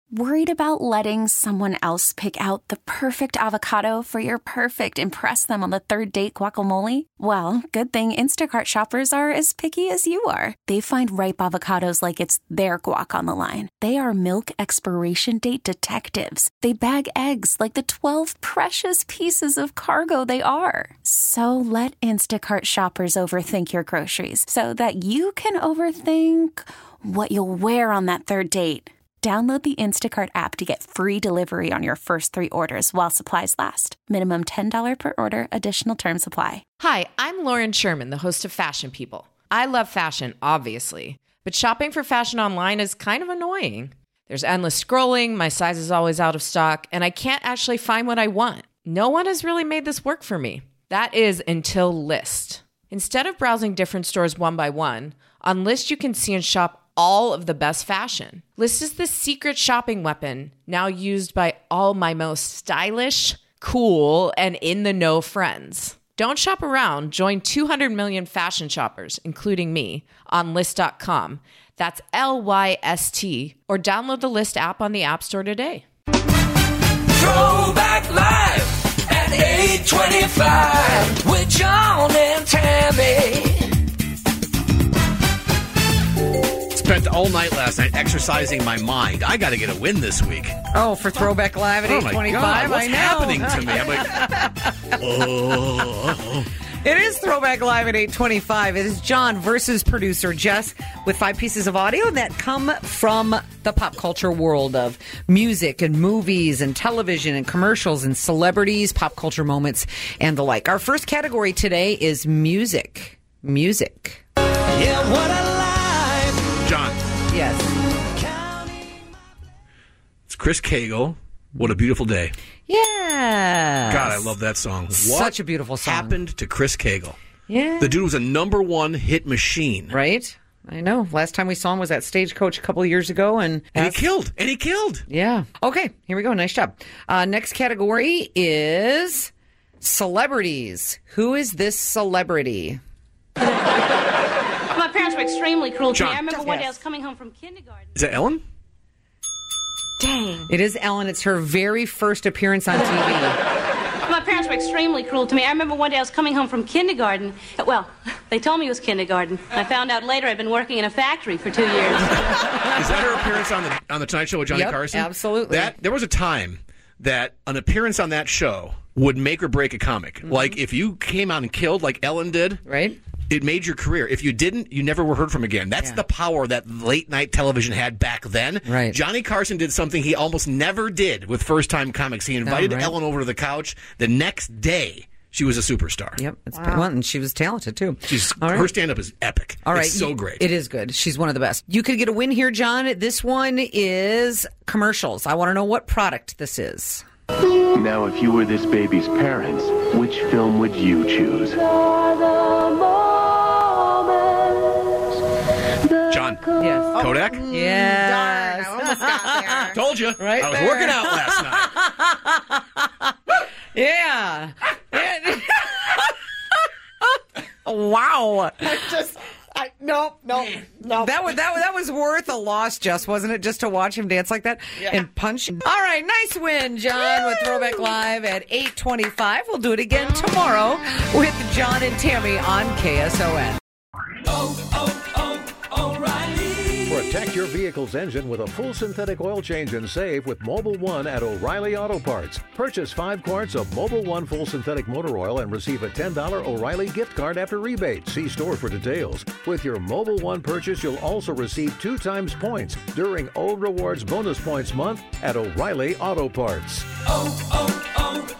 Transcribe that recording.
Worried about letting someone else pick out the perfect avocado for your perfect impress them on the third date guacamole? Well, good thing Instacart shoppers are as picky as you are. They find ripe avocados like it's their guac on the line. They are milk expiration date detectives. They bag eggs like the 12 precious pieces of cargo they are. So let Instacart shoppers overthink your groceries so that you can overthink what you'll wear on that third date. Download the Instacart app to get free delivery on your first 3 orders while supplies last. Minimum $10 per order. Additional terms apply. Hi, I'm Lauren Sherman, the host of Fashion People. I love fashion, obviously, but shopping for fashion online is kind of annoying. There's endless scrolling, my size is always out of stock, and I can't actually find what I want. No one has really made this work for me. That is until Lyst. Instead of browsing different stores one by one, on Lyst you can see and shop all of the best fashion. Lyst is the secret shopping weapon now used by all my most stylish, cool, and in-the-know friends. Don't shop around. Join 200 million fashion shoppers, including me, on Lyst.com. That's Lyst, or download the Lyst app on the App Store today. Throwback Live at 8:25 with John and Tammy. Spent all night last night exercising my mind. I got to get a win this week. Oh, for Throwback Live at 8:25? My God, what's I know. happening to me? I'm like, oh. It is Throwback Live at 8:25. It is John versus producer Jess with 5 pieces of audio that come from the pop culture world of music and movies and television and commercials and celebrities, pop culture moments, and the like. Our first category today is music. Music. Yeah, what a life. John. Yes. It's Chris Cagle. What a beautiful day. Yeah. God, I love that song. Such a beautiful song. What happened to Chris Cagle? Yeah. The dude was a #1 hit machine. Right? I know. Last time we saw him was at Stagecoach a couple of years ago. And he killed. And he killed. Yeah. Okay, here we go. Nice job. Next category is celebrities. Who is this celebrity? My parents were extremely cruel to me. John. I remember one day I was coming home from kindergarten. Is that Ellen? Dang. It is Ellen. It's her very first appearance on TV. My parents were extremely cruel to me. I remember one day I was coming home from kindergarten. Well, they told me it was kindergarten. I found out later I'd been working in a factory for 2 years. Is that her appearance on the Tonight Show with Johnny Yep, Carson? absolutely. There was a time that an appearance on that show would make or break a comic. Mm-hmm. Like if you came out and killed like Ellen did, Right? it made your career. If you didn't, you never were heard from again. That's the power that late night television had back then. Right. Johnny Carson did something he almost never did with first time comics. He invited right. Ellen over to the couch. The next day, she was a superstar. Yep. It's been one, and she was talented, too. All right. Her stand up is epic. All right. It's so great. It is good. She's one of the best. You could get a win here, John. This one is commercials. I want to know what product this is. Now, if you were this baby's parents, which film would you choose? John. Yes. Kodak? Yes. Darn, I almost got there. Told you. Right I was there. working out last night. Yeah. Wow. No. That was worth a loss, Jess, wasn't it? Just to watch him dance like that and punch. All right, nice win, John, with Throwback Live at 8:25. We'll do it again tomorrow with John and Tammy on KSON. O'Reilly. Protect your vehicle's engine with a full synthetic oil change and save with Mobile One at O'Reilly Auto Parts. Purchase 5 quarts of Mobile One full synthetic motor oil and receive a $10 O'Reilly gift card after rebate. See store for details. With your Mobile One purchase, you'll also receive 2 times points during O Rewards Bonus Points Month at O'Reilly Auto Parts.